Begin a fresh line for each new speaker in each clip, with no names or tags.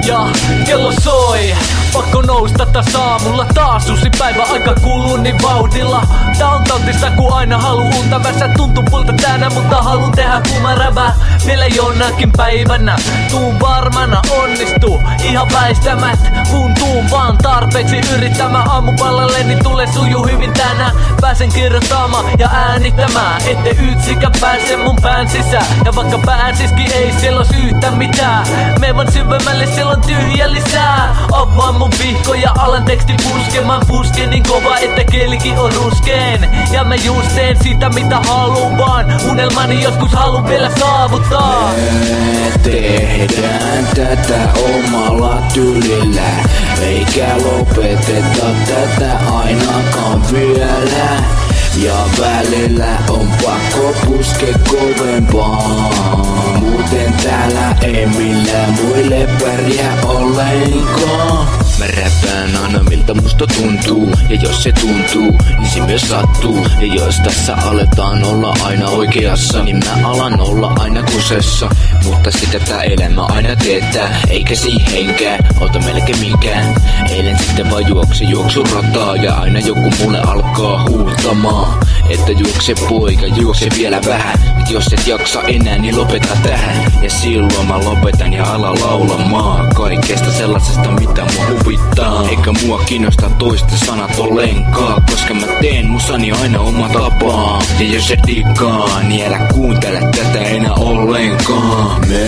Ja kello soi, pakko nousta taas aamulla. Taas uusi päivä, aika kuluu niin vauhdilla. Tää on tautista ku aina haluu unta. Väsä tuntuu pulta tänään, mutta haluun tehdä kuuma rävää. Vielä jonakin päivänä tuun varmana onnistuu. Ihan väistämät, kun tuun vaan tarpeeksi yrittämään. Aamupallalle niin tulee suju hyvin tänään. Pääsen kirjoittamaan ja äänittämään, ette yksikään pääse mun pään sisään. Ja vaikka pääsiskin ei siellä ois yhtä mitään. Me vaan syvemmälle, siellä on tyhjä lisää. Avaan mun vihko ja alan teksti puskemaan. Pusken niin kova, että kielikin on ruskeen. Ja mä just teen sitä mitä haluun vaan. Unelmani joskus haluun vielä saavuttaa.
Me tehdään tätä omalla tyylillä, eikä lopeteta tätä ainakaan vielä. Ja välillä on pakko puske kovempaa. Muuten täällä ei millään muille pärjää ollenkaan. Mä räppään aina miltä musta tuntuu. Ja jos se tuntuu, niin se myös sattuu. Ja jos tässä aletaan olla aina oikeassa, niin mä alan olla aina kusessa. Mutta sitä tää elämä aina teettää, eikä siihenkään ota melkein minkään. Eilen sitten vaan juoksurataa ja aina joku mulle alkaa huutamaan, että juokse poika, juokse vielä vähän. Et jos et jaksa enää, niin lopeta tähän. Ja silloin mä lopetan ja ala laulamaan kaikesta sellaisesta, mitä mua huvittaa. Eikä mua kiinnosta toisten sanat ollenkaan, koska mä teen musani aina oma tapaan. Ja jos et digaa, niin älä kuuntele tätä enää ollenkaan. Me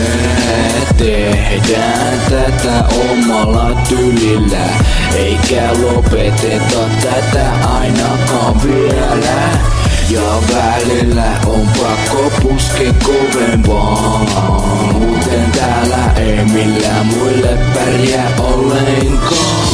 tehdään tätä omalla tyylillä, eikä lopeteta tätä ainakaan vielä. Ja välillä on pakko puske kovempaa. Muuten täällä ei millään muille pärjää ollenkaan.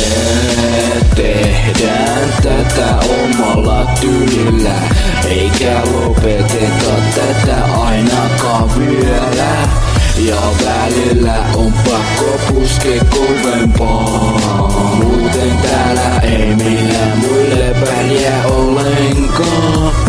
Me tehdään tätä omalla tyylillä, eikä lopeteta tätä ainakaan vielä. Ja välillä on pakko puske kovempaa. Muuten täällä ei millään muille pärjää ollenkaan.